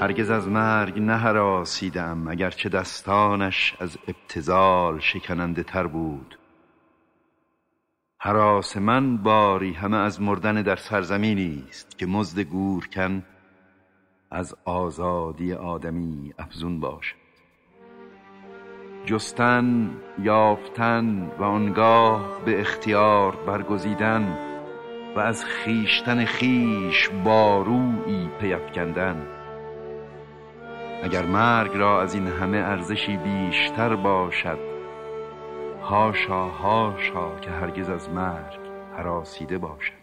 هرگز از مرگ نهراسیدم، اگرچه دستانش از ابتذال شکننده تر بود. هراس من باری همه از مردن در سرزمینی است که مزد گورکن از آزادی آدمی افزون باشد. جستن، یافتن و آنگاه به اختیار برگزیدن و از خیشتن خیش بارویی پی افکندن. اگر مرگ را از این همه ارزشی بیشتر باشد، حاشا حاشا که هرگز از مرگ هراسیده باشد.